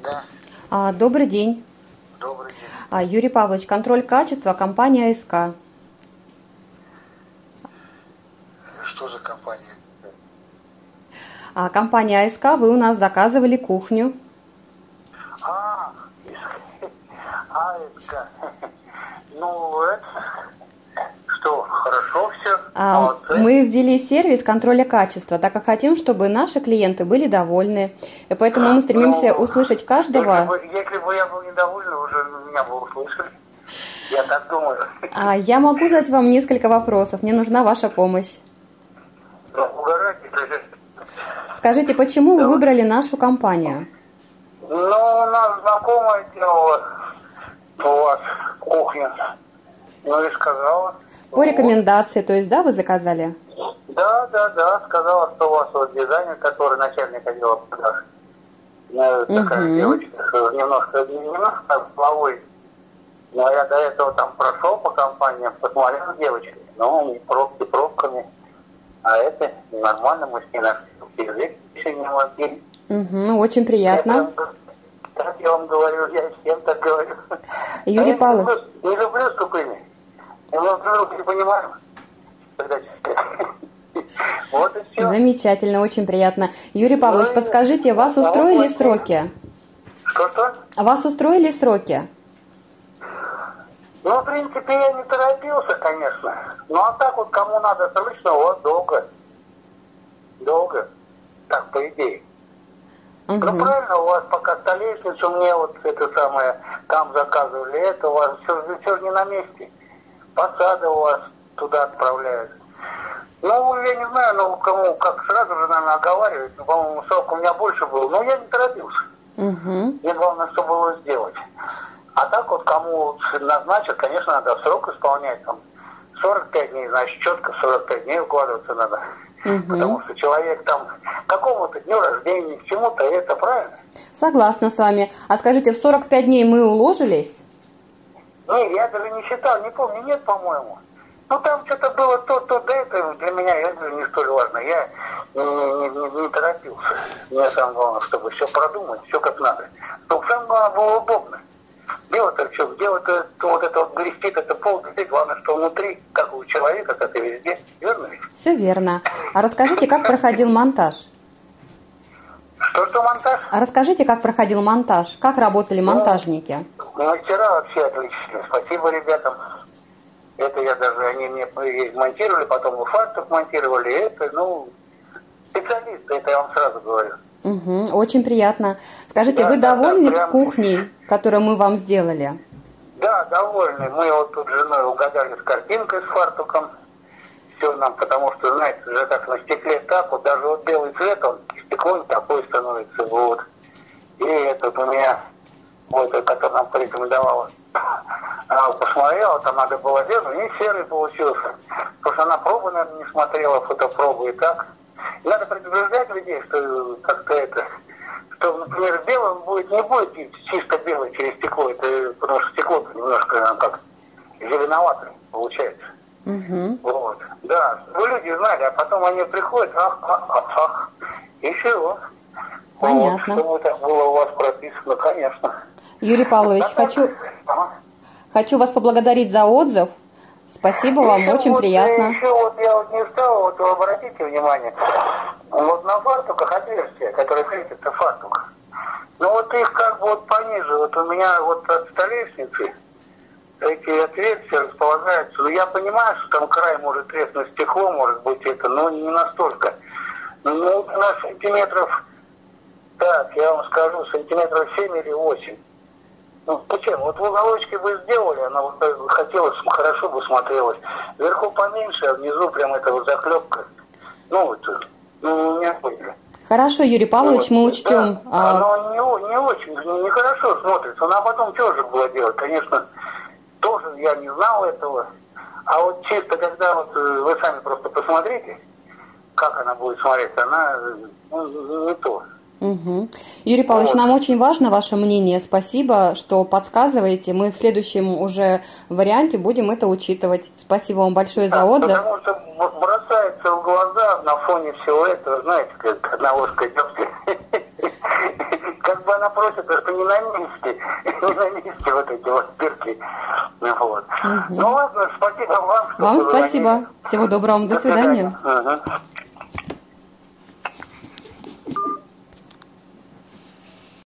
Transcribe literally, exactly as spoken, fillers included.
Да, А, Добрый день. добрый день. А, Юрий Павлович, контроль качества, компания АСК. Что за компания? А, Компания АСК, вы у нас заказывали кухню. А, АСК. Ну, это, что, хорошо все, А, молодцы. Мы ввели сервис контроля качества, так как хотим, чтобы наши клиенты были довольны. И поэтому мы стремимся Ну, услышать Если каждого. бы, если бы я был недоволен, уже меня бы услышали. Я так думаю. А, Я могу задать вам несколько вопросов, мне нужна ваша помощь. Ну, угорайте, даже. Скажите, почему вы Давай. выбрали нашу компанию? Ну, у нас знакомая делала у вас кухню. Ну и сказала. По Вот. рекомендации, то есть, да, вы заказали? Да, да, да, сказала, что у вас вот дизайнер, который начальник отдела продаж. Ну, такая Мгм. девочка, что немножко, немножко головой. Но я до этого там прошел по компаниям, посмотрел с девочкой, ну, пробки пробками. А это нормально, мы с ней нашли язык, еще не могли. Мгм, очень приятно. Так я вам говорю, я всем так говорю. Юрий А я Павлович. Не люблю, не люблю с тупыми. Я друг друга не понимаю. Вот и все. Замечательно, очень приятно. Юрий Павлович, Ну и- подскажите, вас Ну, устроили вот, сроки? Что-что? Вас устроили сроки? Ну, в принципе, я не торопился, конечно. Ну, а так вот, кому надо срочно, вот, долго. Долго. Так, по идее. Ну, Мгм. правильно, у вас пока столешницу мне вот это самое, там заказывали, это у вас все, все не на месте. Посады у вас туда отправляют. Ну, я не знаю, ну, кому, как сразу же, наверное, оговаривать. Ну, по-моему, срок у меня больше был, но я не торопился. Мгм. Мне главное, чтобы его сделать. А так вот, кому назначат, конечно, надо срок исполнять. Там сорок пять дней, значит, четко в сорок пять дней укладываться надо. Мгм. Потому что человек там к какому-то дню рождения, к чему-то, это правильно. Согласна с вами. А скажите, в сорок пять дней мы уложились? Не, я даже не считал, не помню, нет, по-моему. Ну, там что-то было то, то, да, это для меня это не столь важно. Я не, не, не, не торопился. Мне самое главное, чтобы все продумать, все как надо. Чтобы самое главное было удобно. Дело-то что, дело-то вот это вот блестит, это пол, главное, что внутри, как у человека, как и везде. Верно ведь? Все верно. А расскажите, как проходил монтаж? Что-что монтаж? А расскажите, как проходил монтаж? Как работали монтажники? Мастера вообще отличные. Спасибо ребятам. Это я даже, они мне монтировали, потом и фартук монтировали. Это, ну, специалисты, это я вам сразу говорю. Угу, очень приятно. Скажите, Да, вы да, довольны да, прям- кухней, которую мы вам сделали? Да, довольны. Мы вот тут с женой угадали с картинкой, с фартуком. Все нам, потому что, знаете, уже как на стекле так, вот даже вот белый цвет, он стекло не такое становится. Вот. И этот у меня, вот, который нам порекомендовала, она посмотрела, там надо было делать, и серый получился. Потому что она пробу, наверное, не смотрела, фотопробу и так. И надо предупреждать людей, что как-то это, что, например, белым будет, не будет чисто белый через стекло, это, потому что стекло немножко нам как зеленоватое получается. Угу. Вот. Да, вы люди знали, а потом они приходят, ах, ах, ах, ах, и все. Понятно. Вот, чтобы так было у вас прописано, конечно. Юрий Павлович, А так- хочу, Ага. хочу вас поблагодарить за отзыв. Спасибо вам, Еще очень вот, приятно. Еще вот я вот не встал, вот вы обратите внимание, вот на фартуках отверстия, которые крепятся в фартук. Ну вот их как бы вот пониже, вот у меня вот от столешницы эти отверстия располагаются. Ну я понимаю, что там край может треснуть, стекло может быть это, но не настолько. Ну на сантиметров, так, я вам скажу, сантиметров семь или восемь. Ну, зачем? Вот в уголочке бы сделали, она вот хотелось, хорошо бы смотрелась. Вверху поменьше, а внизу прям это вот заклепка. Ну, вот, ну, не поняли. Хорошо, Юрий Павлович, Вот, мы учтем. Да, А, оно не, не очень, нехорошо смотрится. Ну, а потом что же было делать? Конечно, тоже я не знал этого. А вот чисто, когда вот вы сами просто посмотрите, как она будет смотреться, она ну, не то. Угу. Юрий Павлович, Вот. нам очень важно ваше мнение. Спасибо, что подсказываете. Мы в следующем уже варианте будем это учитывать. Спасибо вам большое за Да, отзыв. потому что бросается в глаза на фоне всего этого, знаете, как одного скотёвки. Как бы она просит, потому что не на месте, не на месте вот эти вот дырки. Вот. Угу. Ну ладно, спасибо вам. Вам спасибо. Всего доброго, до свидания. Угу.